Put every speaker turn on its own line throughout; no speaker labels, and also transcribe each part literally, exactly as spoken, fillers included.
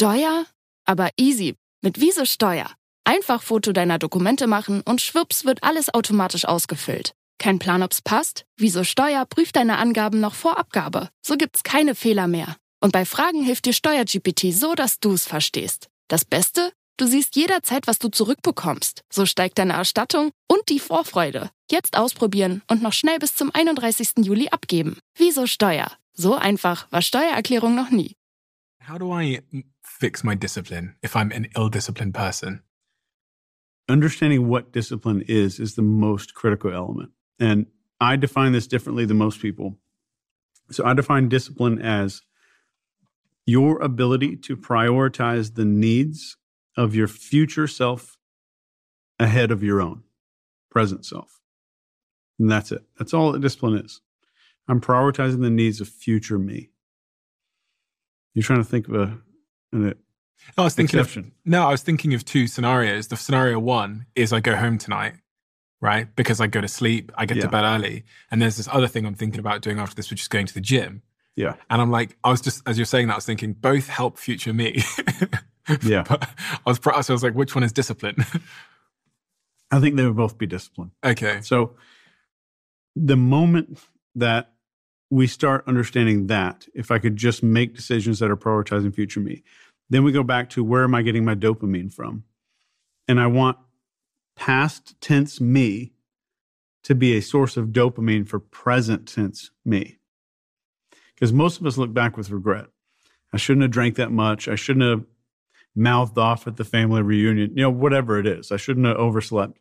Steuer? Aber easy. Mit Wieso Steuer. Einfach Foto deiner Dokumente machen und schwupps wird alles automatisch ausgefüllt. Kein Plan, ob's passt? Wieso Steuer prüft deine Angaben noch vor Abgabe. So gibt's keine Fehler mehr. Und bei Fragen hilft dir Steuer-G P T so, dass du's verstehst. Das Beste? Du siehst jederzeit, was du zurückbekommst. So steigt deine Erstattung und die Vorfreude. Jetzt ausprobieren und noch schnell bis zum einunddreißigsten Juli abgeben. Wieso Steuer? So einfach war Steuererklärung noch nie.
How do I fix my discipline if I'm an ill-disciplined person?
Understanding what discipline is is the most critical element. And I define this differently than most people. So I define discipline as your ability to prioritize the needs of your future self ahead of your own present self. And that's it. That's all that discipline is. I'm prioritizing the needs of future me. You're trying to think of a, an
I was thinking
exception.
of, no, I was thinking of two scenarios. The scenario one is I go home tonight, right? Because I go to sleep, I get
Yeah.
to bed early. And there's this other thing I'm thinking about doing after this, which is going to the gym.
Yeah.
And I'm like, I was just, as you're saying that, I was thinking both help future me.
Yeah.
But I was, so I was like, which one is discipline?
I think they would both be discipline.
Okay.
So the moment that we start understanding that, if I could just make decisions that are prioritizing future me, then we go back to where am I getting my dopamine from? And I want past tense me to be a source of dopamine for present tense me. Because most of us look back with regret. I shouldn't have drank that much. I shouldn't have mouthed off at the family reunion, you know, whatever it is. I shouldn't have overslept.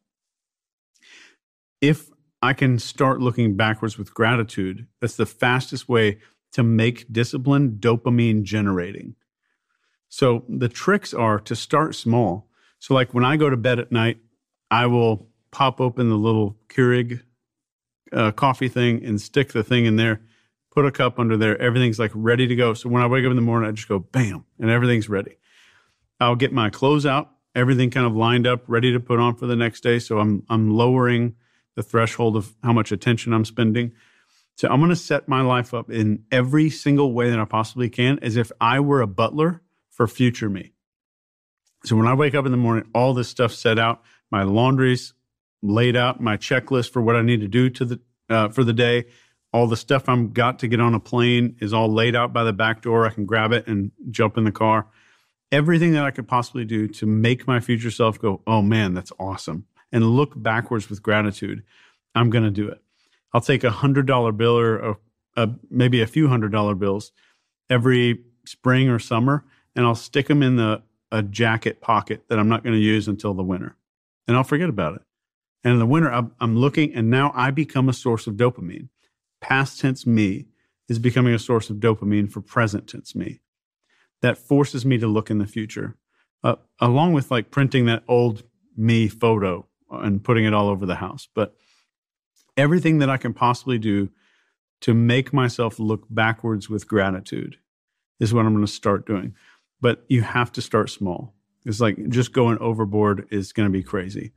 If I can start looking backwards with gratitude, that's the fastest way to make discipline dopamine generating. So the tricks are to start small. So like when I go to bed at night, I will pop open the little Keurig uh, coffee thing and stick the thing in there, put a cup under there. Everything's like ready to go. So when I wake up in the morning, I just go bam, and everything's ready. I'll get my clothes out, everything kind of lined up, ready to put on for the next day. So I'm I'm lowering the threshold of how much attention I'm spending. So I'm going to set my life up in every single way that I possibly can as if I were a butler for future me. So when I wake up in the morning, all this stuff's set out, my laundry's laid out, my checklist for what I need to do to the uh, for the day, all the stuff I'm got to get on a plane is all laid out by the back door. I can grab it and jump in the car. Everything that I could possibly do to make my future self go, oh man, that's awesome, and look backwards with gratitude, I'm going to do it. I'll take a one hundred dollar bill or a, a, maybe a few hundred dollar bills every spring or summer, and I'll stick them in the a jacket pocket that I'm not going to use until the winter, and I'll forget about it. And in the winter, I'm, I'm looking, and now I become a source of dopamine. Past tense me is becoming a source of dopamine for present tense me. That forces me to look in the future, uh, along with like printing that old me photo and putting it all over the house. But everything that I can possibly do to make myself look backwards with gratitude is what I'm going to start doing. But you have to start small. It's like just going overboard is going to be crazy.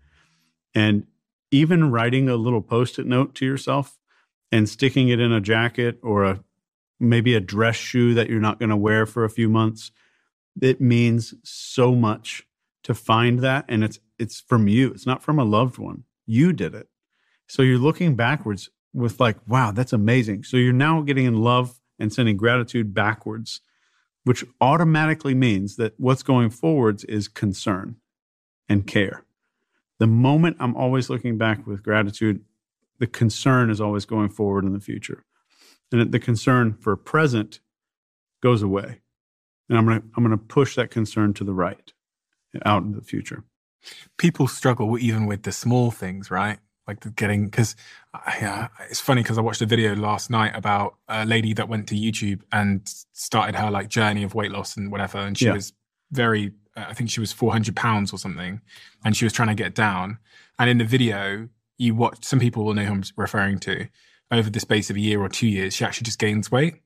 And even writing a little Post-it note to yourself and sticking it in a jacket or a maybe a dress shoe that you're not going to wear for a few months, it means so much to find that. And it's it's from you. It's not from a loved one. You did it. So you're looking backwards with like, wow, that's amazing. So you're now getting in love and sending gratitude backwards, which automatically means that what's going forwards is concern and care. The moment I'm always looking back with gratitude, the concern is always going forward in the future. And the concern for present goes away. And I'm going to I'm going to push that concern to the right, out in the future.
People struggle even with the small things, right? Like the getting, because uh, it's funny because I watched a video last night about a lady that went to YouTube and started her like journey of weight loss and whatever. And she
Yeah.
was very, uh, I think she was four hundred pounds or something. And she was trying to get down. And in the video, you watch, some people will know who I'm referring to. Over the space of a year or two years, she actually just gains weight.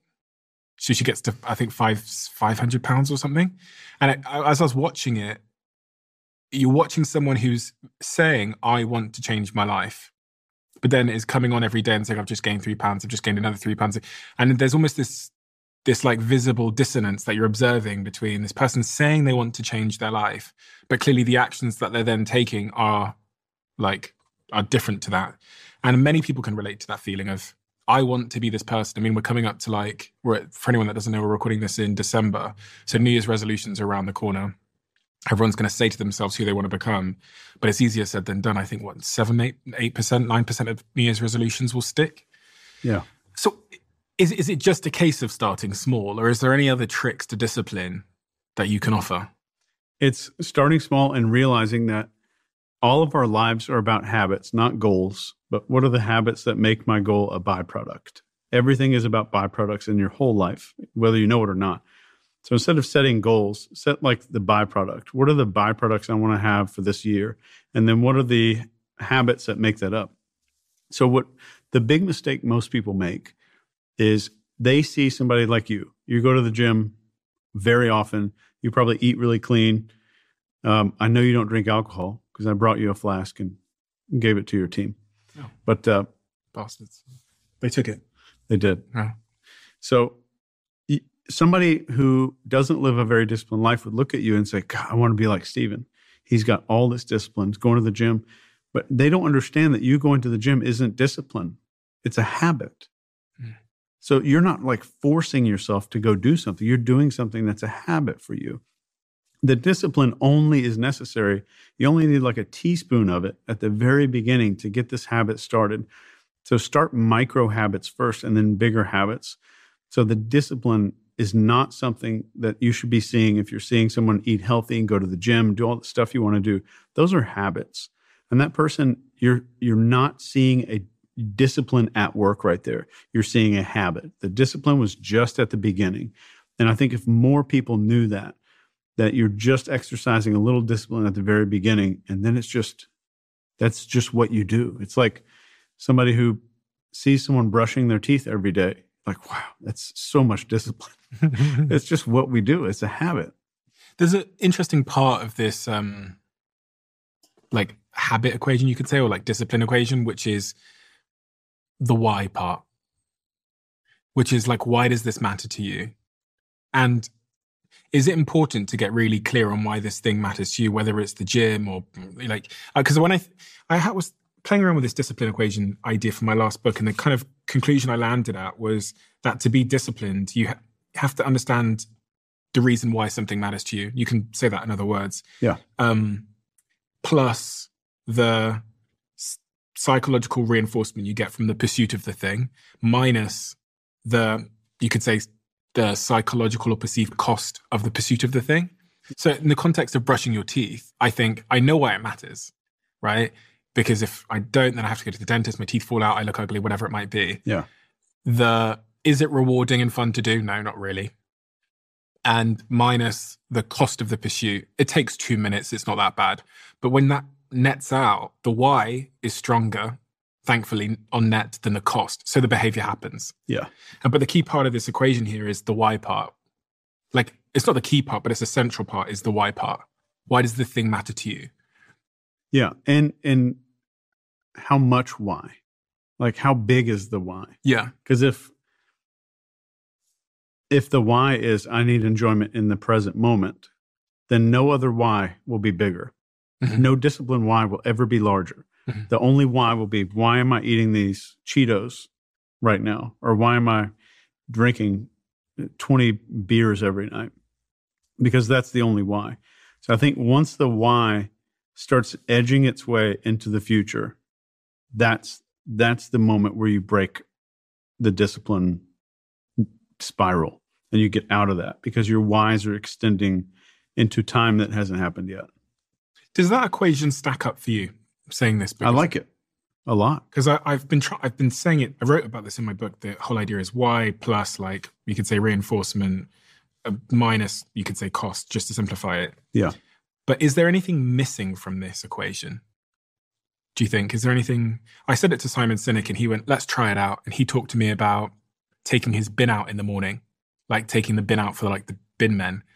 So she gets to, I think, five, 500 pounds or something. And I, as I was watching it, you're watching someone who's saying, I want to change my life, but then is coming on every day and saying, I've just gained three pounds, I've just gained another three pounds. And there's almost this this like visible dissonance that you're observing between this person saying they want to change their life, but clearly the actions that they're then taking are like, are different to that. And many people can relate to that feeling of, I want to be this person. I mean, we're coming up to like, we're, for anyone that doesn't know, we're recording this in December. So New Year's resolutions are around the corner. Everyone's going to say to themselves who they want to become. But it's easier said than done. I think, what, seven, eight, eight percent, nine percent of New Year's resolutions will stick.
Yeah.
So is, is it just a case of starting small, or is there any other tricks to discipline that you can offer?
It's starting small and realizing that all of our lives are about habits, not goals. But what are the habits that make my goal a byproduct? Everything is about byproducts in your whole life, whether you know it or not. So instead of setting goals, set like the byproduct. What are the byproducts I want to have for this year? And then what are the habits that make that up? So what the big mistake most people make is they see somebody like you. You go to the gym very often. You probably eat really clean. Um, I know you don't drink alcohol because I brought you a flask and gave it to your team. Oh. But uh,
bastards, they took it.
They did.
Oh.
So y- somebody who doesn't live a very disciplined life would look at you and say, God, I want to be like Stephen. He's got all this discipline, going to the gym. But they don't understand that you going to the gym isn't discipline. It's a habit. Mm. So you're not like forcing yourself to go do something. You're doing something that's a habit for you. The discipline only is necessary. You only need like a teaspoon of it at the very beginning to get this habit started. So start micro habits first and then bigger habits. So the discipline is not something that you should be seeing if you're seeing someone eat healthy and go to the gym, do all the stuff you want to do. Those are habits. And that person, you're you're not seeing a discipline at work right there. You're seeing a habit. The discipline was just at the beginning. And I think if more people knew that, that you're just exercising a little discipline at the very beginning, and then it's just, that's just what you do. It's like somebody who sees someone brushing their teeth every day, like, wow, that's so much discipline. It's just what we do. It's a habit.
There's an interesting part of this, um, like habit equation, you could say, or like discipline equation, which is the why part, which is like, why does this matter to you? And is it important to get really clear on why this thing matters to you, whether it's the gym or like, because uh, when I, th- I was playing around with this discipline equation idea for my last book, and the kind of conclusion I landed at was that to be disciplined, you ha- have to understand the reason why something matters to you. You can say that in other words.
Yeah.
Um, plus the s- psychological reinforcement you get from the pursuit of the thing, minus the, you could say, the psychological or perceived cost of the pursuit of the thing. So in the context of brushing your teeth, I think I know why it matters, right? Because if I don't, then I have to go to the dentist, my teeth fall out, I look ugly, whatever it might be.
Yeah.
The, is it rewarding and fun to do? No, not really. And minus the cost of the pursuit, it takes two minutes, it's not that bad. But when that nets out, the why is stronger, thankfully, on net than the cost. So the behavior happens.
Yeah.
And, but the key part of this equation here is the why part. Like, it's not the key part, but it's a central part, is the why part. Why does the thing matter to you?
Yeah. And and how much why? Like, how big is the why?
Yeah.
Because if if the why is I need enjoyment in the present moment, then no other why will be bigger. Mm-hmm. No discipline why will ever be larger. Mm-hmm. The only why will be, why am I eating these Cheetos right now? Or why am I drinking twenty beers every night? Because that's the only why. So I think once the why starts edging its way into the future, that's that's the moment where you break the discipline spiral and you get out of that, because your whys are extending into time that hasn't happened yet.
Does that equation stack up for you, saying this?
I like it a lot.
Because I've been try- I've been saying it. I wrote about this in my book. The whole idea is why plus, like, you could say reinforcement, uh, minus, you could say cost, just to simplify it.
Yeah.
But is there anything missing from this equation? Do you think? Is there anything? I said it to Simon Sinek and he went, let's try it out. And he talked to me about taking his bin out in the morning, like taking the bin out for like the bin men.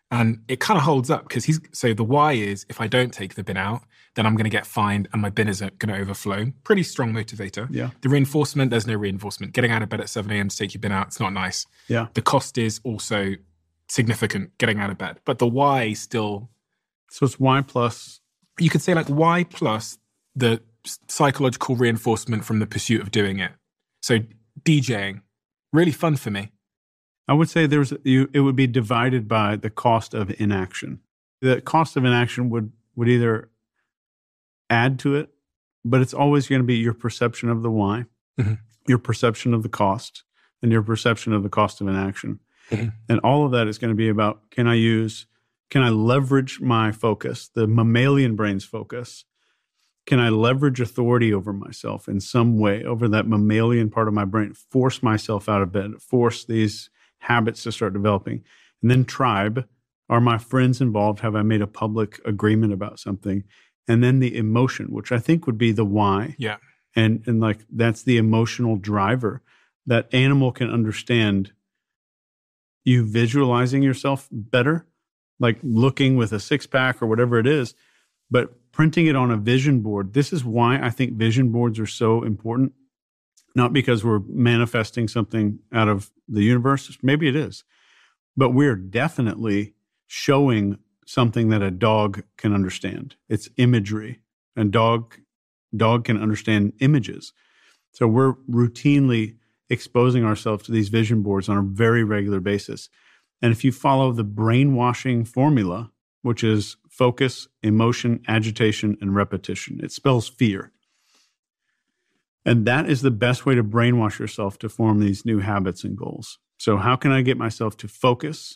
And it kind of holds up because he's, so the why is if I don't take the bin out, then I'm going to get fined and my bin is going to overflow. Pretty strong motivator.
Yeah.
The reinforcement, there's no reinforcement. Getting out of bed at seven a.m. to take your bin out, it's not nice.
Yeah.
The cost is also significant getting out of bed. But the why still.
So it's why plus.
You could say like why plus the psychological reinforcement from the pursuit of doing it. So DJing, really fun for me.
I would say there's you. It would be divided by the cost of inaction. The cost of inaction would would either add to it, but it's always going to be your perception of the why, mm-hmm. your perception of the cost, and your perception of the cost of inaction. Mm-hmm. And all of that is going to be about, can I use, can I leverage my focus, the mammalian brain's focus? Can I leverage authority over myself in some way, over that mammalian part of my brain, force myself out of bed, force these habits to start developing? And then tribe, are my friends involved? Have I made a public agreement about something? And then the emotion, which I think would be the why.
Yeah.
And and like that's the emotional driver. That animal can understand you visualizing yourself better, like looking with a six pack or whatever it is, but printing it on a vision board. This is why I think vision boards are so important. Not because we're manifesting something out of the universe. Maybe it is. But we're definitely showing something that a dog can understand. It's imagery. And dog, dog can understand images. So we're routinely exposing ourselves to these vision boards on a very regular basis. And if you follow the brainwashing formula, which is focus, emotion, agitation, and repetition, it spells fear. And that is the best way to brainwash yourself to form these new habits and goals. So how can I get myself to focus?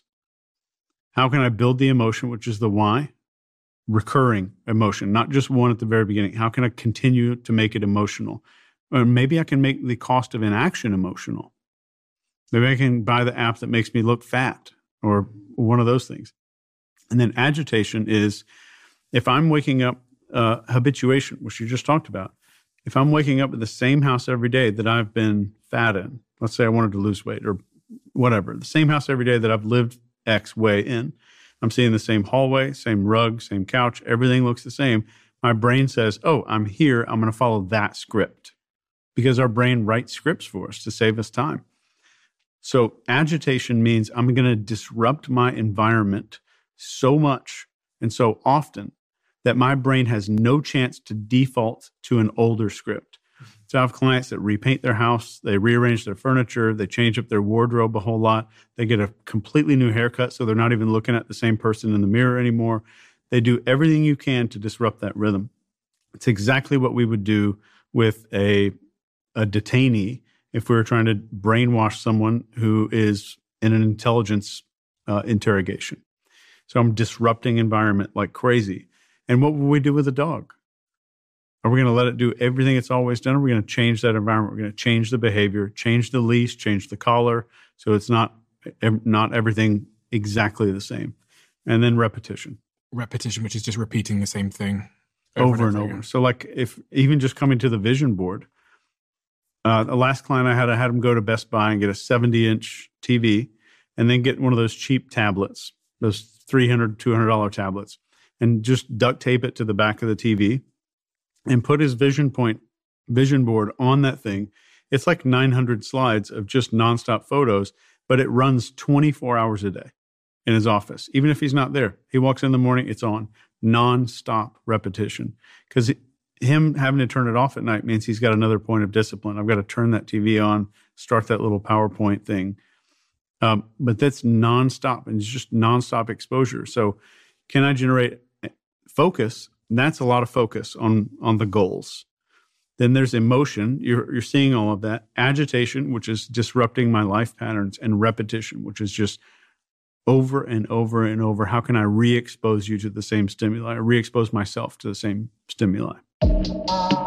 How can I build the emotion, which is the why? Recurring emotion, not just one at the very beginning. How can I continue to make it emotional? Or maybe I can make the cost of inaction emotional. Maybe I can buy the app that makes me look fat or one of those things. And then agitation is if I'm waking up, uh, habituation, which you just talked about. If I'm waking up at the same house every day that I've been fat in, let's say I wanted to lose weight or whatever, the same house every day that I've lived X way in, I'm seeing the same hallway, same rug, same couch, everything looks the same. My brain says, oh, I'm here, I'm going to follow that script. Because our brain writes scripts for us to save us time. So agitation means I'm going to disrupt my environment so much and so often that my brain has no chance to default to an older script. So I have clients that repaint their house, they rearrange their furniture, they change up their wardrobe a whole lot, they get a completely new haircut so they're not even looking at the same person in the mirror anymore. They do everything you can to disrupt that rhythm. It's exactly what we would do with a, a detainee if we were trying to brainwash someone who is in an intelligence uh, interrogation. So I'm disrupting environment like crazy. And what will we do with a dog? Are we going to let it do everything it's always done? Or are we going to change that environment? We're going to change the behavior, change the leash, change the collar, so it's not not everything exactly the same. And then repetition.
Repetition, which is just repeating the same thing
over, over and over. Again. So like if even just coming to the vision board, uh, the last client I had, I had him go to Best Buy and get a seventy-inch T V and then get one of those cheap tablets, those three hundred dollars, two hundred dollars tablets, and just duct tape it to the back of the T V and put his vision point, vision board on that thing. It's like nine hundred slides of just nonstop photos, but it runs twenty-four hours a day in his office. Even if he's not there, he walks in the morning, it's on nonstop repetition. Because him having to turn it off at night means he's got another point of discipline. I've got to turn that T V on, start that little PowerPoint thing. Um, but that's nonstop, and it's just nonstop exposure. So can I generate focus? That's a lot of focus on, on the goals. Then there's emotion. You're, you're seeing all of that. Agitation, which is disrupting my life patterns, and repetition, which is just over and over and over. How can I re-expose you to the same stimuli, or re-expose myself to the same stimuli?